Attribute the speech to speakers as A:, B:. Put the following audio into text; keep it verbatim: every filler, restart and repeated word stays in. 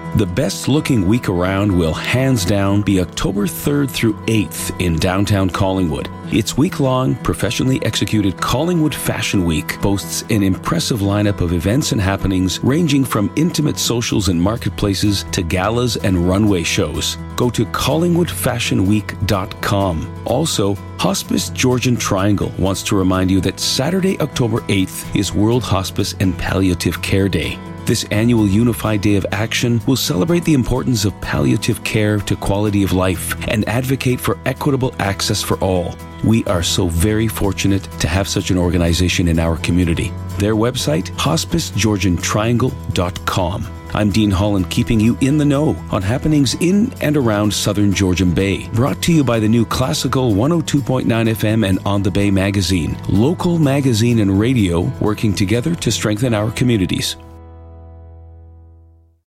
A: The best looking week around will hands down be October third through eighth in downtown Collingwood. Its week-long, professionally executed Collingwood Fashion Week boasts an impressive lineup of events and happenings ranging from intimate socials and marketplaces to galas and runway shows. Go to collingwood fashion week dot com. Also, Hospice Georgian Triangle wants to remind you that Saturday, October eighth is World Hospice and Palliative Care Day. This annual Unified Day of Action will celebrate the importance of palliative care to quality of life and advocate for equitable access for all. We are so very fortunate to have such an organization in our community. Their website, hospice georgian triangle dot com. I'm Dean Holland, keeping you in the know on happenings in and around Southern Georgian Bay. Brought to you by the new Classical one oh two point nine F M and On the Bay magazine. Local magazine and radio working together to strengthen our communities.